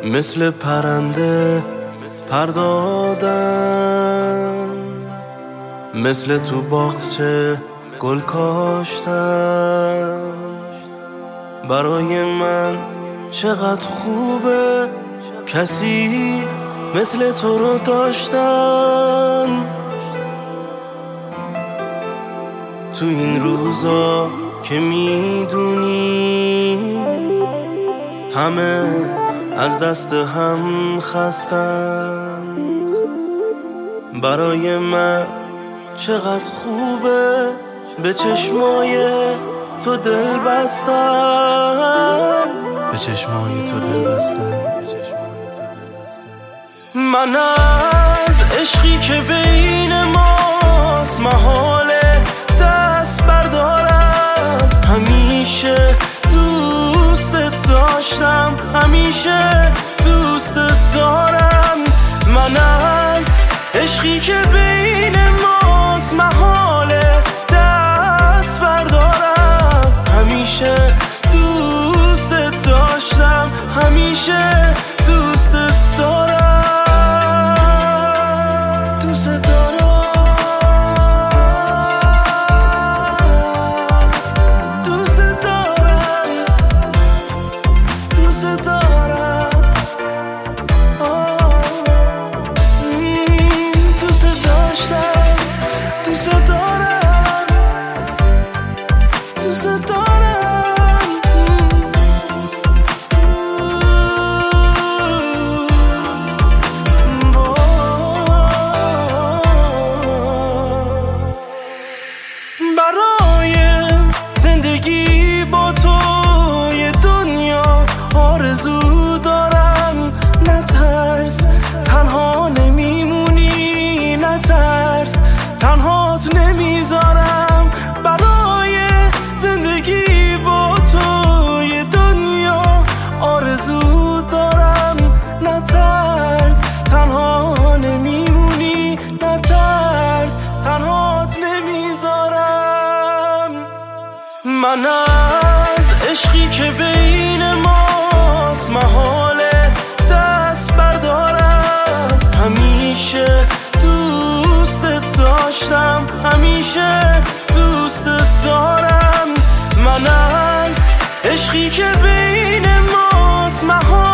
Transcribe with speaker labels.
Speaker 1: مثل پرنده پر دادن، مثل تو باغچه گل کاشتن. برای من چقدر خوبه کسی مثل تو رو داشتن. تو این روزا که میدونی همه از دست هم خستن، برای من چقدر خوبه به چشمای تو دل بستن، به چشمای تو دل بستن. من از عشقی که بین ماست محاله دست بردارم. همیشه دوستت داشتم، همیشه دوستت دارم. من از عشقی که بین ماست محاله دست بردارم. همیشه دوستت داشتم، همیشه دوستت دارم. دوستت دارم، دوستت دارم، دوستت دارم. دوستت داشتم، دوستت دارم، دوستت دارم. برای زندگی با تو یه دنیا آرزو دارم. نترس تنها نمیمونی، نترس تنهات نمیذارم. برای زندگی با تو یه دنیا آرزو دارم. نترس تنها نمیمونی، نترس تنهات نمیذارم. من از عشقی که بین ماست محاله دست بردارم. همیشه دوستت داشتم، همیشه دوستت دارم. من از عشقی که بین ماست محاله